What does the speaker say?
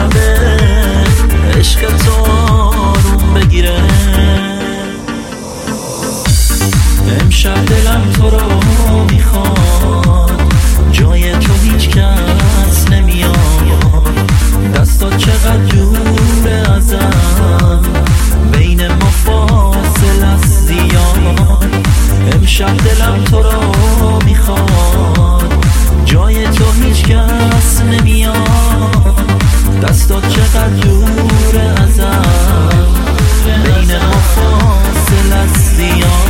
شبه عشق تو آروم بگیره. امشب دلم تو رو میخواد، جای تو هیچ کس نمیاد. دستات چقدر دوره ازم، بین ما فاصله است زیاد. امشب دلم تو رو میخواد، جای تو هیچ کس نمیاد. دستات چقدر دوره ازم، بین ما فاصله است زیاد.